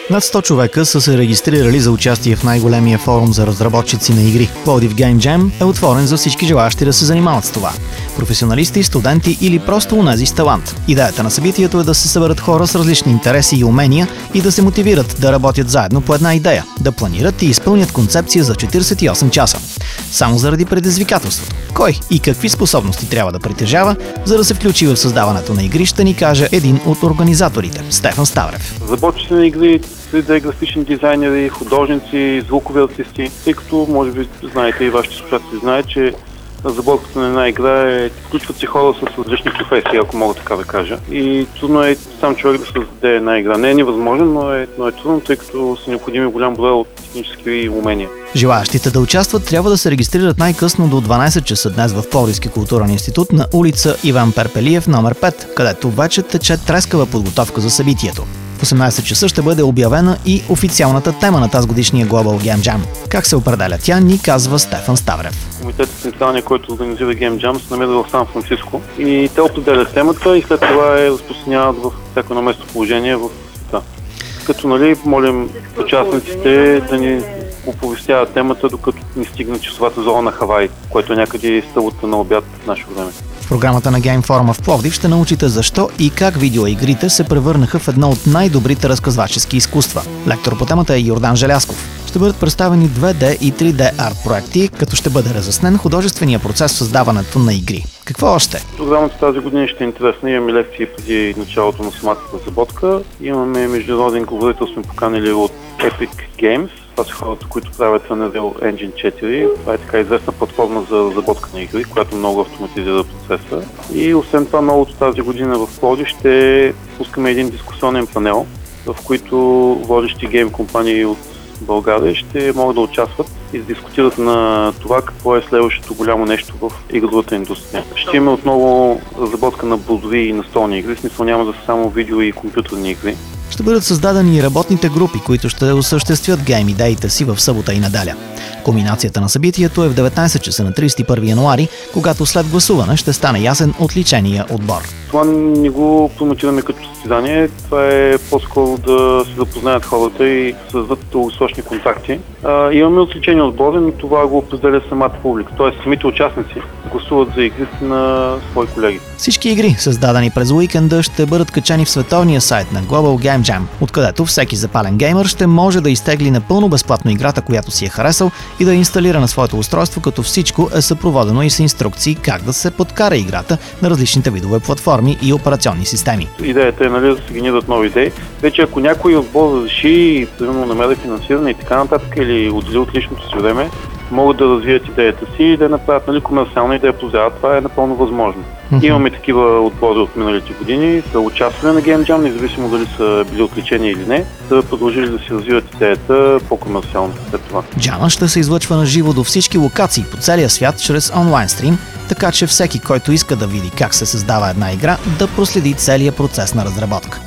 Над 100 човека са се регистрирали за участие в най-големия форум за разработчици на игри. Пловдив Game Jam е отворен за всички желаящи да се занимават с това. Професионалисти, студенти или просто унази с талант. Идеята на събитието е да се съберат хора с различни интереси и умения и да се мотивират да работят заедно по една идея, да планират и изпълнят концепция за 48 часа. Само заради предизвикателството. Кой и какви способности трябва да притежава, за да се включи в създаването на игри, ще ни каже един от организаторите – Стефан Ставрев. Разработчици на игри, 3D графични дизайнери, художници, звукови артисти, тъй като може би знаете и вашите слушатели знаят, че разработката на една игра включват се хора с различни професии, ако мога така да кажа. И трудно е сам човек да създаде една игра. Не е невъзможно, но е трудно, тъй като са необходими голям брой от технически умения. Желаящите да участват трябва да се регистрират най-късно до 12 часа днес в Пловдивски културен институт на улица Иван Перпелиев, номер 5, където вече тече трескава подготовка за събитието. В 18 часа ще бъде обявена и официалната тема на тази годишния Global Game Jam. Как се определя тя, ни казва Стефан Ставрев. Комитетът централния, който организира Game Jam, се намира в Сан-Франциско и те определят темата и след това разпространяват в всяко едно местоположение в света. Като молим участниците да ни оповестяват темата, докато ни стигне часовата зона на Хавай, което е някъде стълбата на обяд в наше време. В програмата на Game Forum в Пловдив ще научите защо и как видеоигрите се превърнаха в едно от най-добрите разказвачески изкуства. Лектор по темата е Йордан Желязков. Ще бъдат представени 2D и 3D арт проекти, като ще бъде разяснен художествения процес в създаването на игри. Какво още? Програмата тази година ще е интересна. Имаме лекции преди началото на самата разработка. Имаме международен говорител, сме поканили от Epic Games. Това са хората, които правят Unreal Engine 4. Това е така известна платформа за разработка на игри, която много автоматизира процеса. И освен това, новото тази година в Пловдив ще пускаме един дискусионен панел, в който водещи гейм компании от България ще могат да участват и да дискутират на това какво е следващото голямо нещо в игровата индустрия. Ще има отново разработка на бордови и настолни игри, в смисъл няма да са само видео и компютърни игри. Ще бъдат създадени и работните групи, които ще осъществят гейм идеите си в събота и неделя. Кулминацията на събитието е в 19 часа на 31 януари, когато след гласуване ще стане ясен отличения отбор. Това не го промотираме като състезание, това е по-скоро да се запознаят хората и създадат дългосрочни контакти. Имаме отличени отбори, но това го определя самата публика, т.е. самите участници гласуват за игрите на свои колеги. Всички игри, създадени през уикенда, ще бъдат качени в световния сайт на Global Game Jam, откъдето всеки запален геймър ще може да изтегли напълно безплатно играта, която си е харесал и да инсталира на своето устройство, като всичко е съпроводено и с инструкции как да се подкара играта на различните видове платформи и операционни системи. Идеята е да се генерират нови идеи. Вече ако някой отбор разреши, примерно намери финансиране и така нататък или отдели от личното си време, могат да развият идеята си и да я направят комерциална и да я продават. Това е напълно възможно. Имаме такива отбори от миналите години, са участвали на Game Jam, независимо дали са били отличени или не, са продължили да си развиват идеята по-комерциално след това. Джама ще се излъчва на живо до всички локации по целия свят чрез онлайн стрим, така че всеки, който иска да види как се създава една игра, да проследи целия процес на разработка.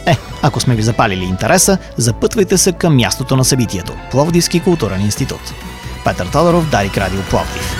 Ако сме ви запалили интереса, запътвайте се към мястото на събитието – Пловдивски културен институт. Петър Тодоров, Дарик Радио, Пловдив.